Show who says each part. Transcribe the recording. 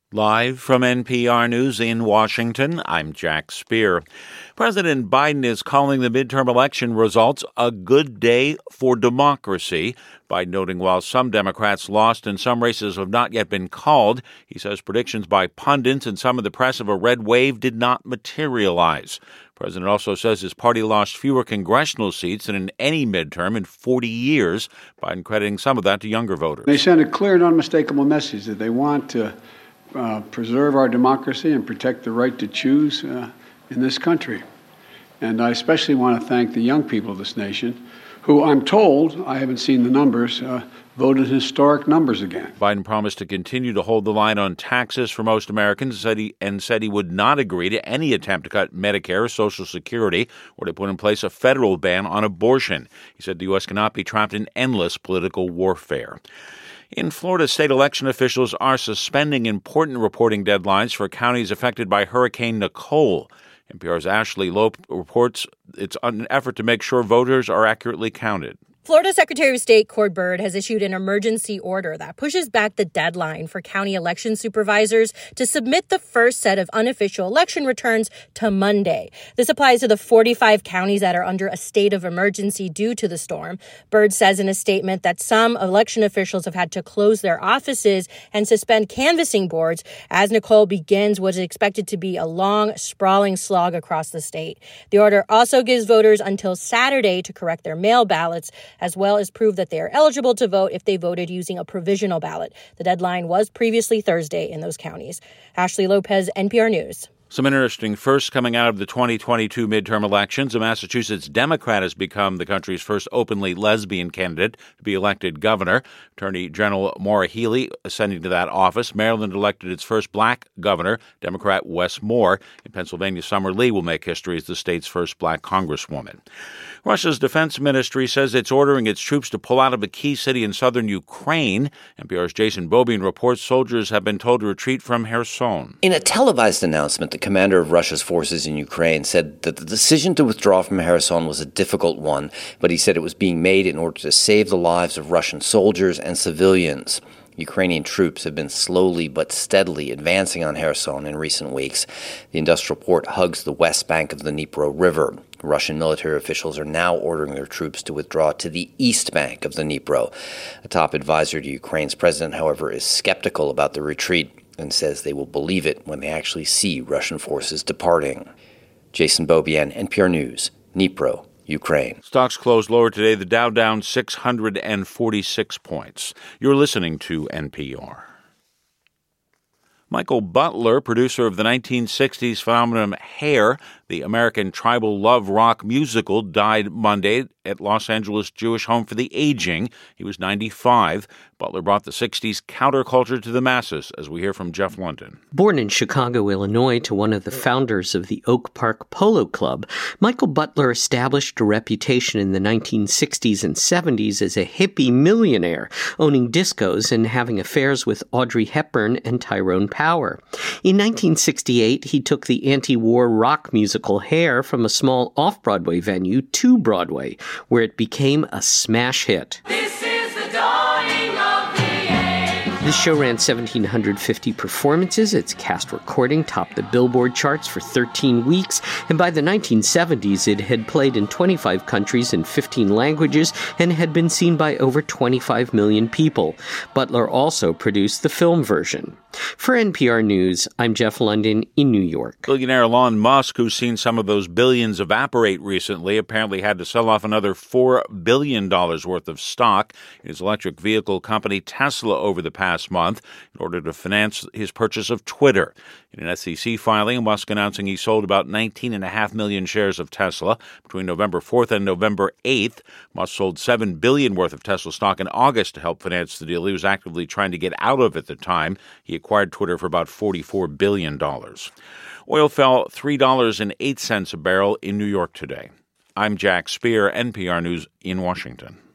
Speaker 1: Live from NPR News in Washington, I'm Jack Speer. President Biden is calling the midterm election results a good day for democracy. Biden noting while some Democrats lost and some races have not yet been called, he says predictions by pundits and some of the press of a red wave did not materialize. The president also says his party lost fewer congressional seats than in any midterm in 40 years, Biden crediting some of that to younger voters.
Speaker 2: They sent a clear and unmistakable message that they want to preserve our democracy and protect the right to choose in this country. And I especially want to thank the young people of this nation who, I'm told, I haven't seen the numbers, voted historic numbers again.
Speaker 1: Biden promised to continue to hold the line on taxes for most Americans said he would not agree to any attempt to cut Medicare or Social Security or to put in place a federal ban on abortion. He said the U.S. cannot be trapped in endless political warfare. In Florida, state election officials are suspending important reporting deadlines for counties affected by Hurricane Nicole. NPR's Ashley Lope reports it's an effort to make sure voters are accurately counted.
Speaker 3: Florida Secretary of State Cord Byrd has issued an emergency order that pushes back the deadline for county election supervisors to submit the first set of unofficial election returns to Monday. This applies to the 45 counties that are under a state of emergency due to the storm. Byrd says in a statement that some election officials have had to close their offices and suspend canvassing boards as Nicole begins what is expected to be a long, sprawling slog across the state. The order also gives voters until Saturday to correct their mail ballots, as well as prove that they are eligible to vote if they voted using a provisional ballot. The deadline was previously Thursday in those counties. Ashley Lopez, NPR News.
Speaker 1: Some interesting firsts coming out of the 2022 midterm elections. A Massachusetts Democrat has become the country's first openly lesbian candidate to be elected governor. Attorney General Maura Healey ascending to that office. Maryland elected its first black governor, Democrat Wes Moore. In Pennsylvania, Summer Lee will make history as the state's first black congresswoman. Russia's defense ministry says it's ordering its troops to pull out of a key city in southern Ukraine. NPR's Jason Beaubien reports soldiers have been told to retreat from Kherson.
Speaker 4: In a televised announcement, the commander of Russia's forces in Ukraine said that the decision to withdraw from Kherson was a difficult one, but he said it was being made in order to save the lives of Russian soldiers and civilians. Ukrainian troops have been slowly but steadily advancing on Kherson in recent weeks. The industrial port hugs the west bank of the Dnipro River. Russian military officials are now ordering their troops to withdraw to the east bank of the Dnipro. A top advisor to Ukraine's president, however, is skeptical about the retreat and says they will believe it when they actually see Russian forces departing. Jason Beaubien, NPR News, Dnipro, Ukraine.
Speaker 1: Stocks closed lower today. The Dow down 646 points. You're listening to NPR. Michael Butler, producer of the 1960s phenomenon Hair, the American tribal love rock musical, died Monday at Los Angeles Jewish Home for the Aging. He was 95. Butler brought the 60s counterculture to the masses, as we hear from Jeff London.
Speaker 5: Born in Chicago, Illinois, to one of the founders of the Oak Park Polo Club, Michael Butler established a reputation in the 1960s and 70s as a hippie millionaire, owning discos and having affairs with Audrey Hepburn and Tyrone Power. In 1968, he took the anti-war rock musical Hair from a small off-Broadway venue to Broadway, where it became a smash hit.
Speaker 6: This is the dawning of the age.
Speaker 5: This show ran 1,750 performances. Its cast recording topped the Billboard charts for 13 weeks, and by the 1970s, it had played in 25 countries in 15 languages and had been seen by over 25 million people. Butler also produced the film version. For NPR News, I'm Jeff London in New York.
Speaker 1: Billionaire Elon Musk, who's seen some of those billions evaporate recently, apparently had to sell off another $4 billion worth of stock in his electric vehicle company Tesla over the past month in order to finance his purchase of Twitter. In an SEC filing, Musk announcing he sold about 19.5 million shares of Tesla between November 4th and November 8th. Musk sold $7 billion worth of Tesla stock in August to help finance the deal he was actively trying to get out of at the time. He acquired Twitter for about $44 billion. Oil fell $3.08 a barrel in New York today. I'm Jack Speer, NPR News in Washington.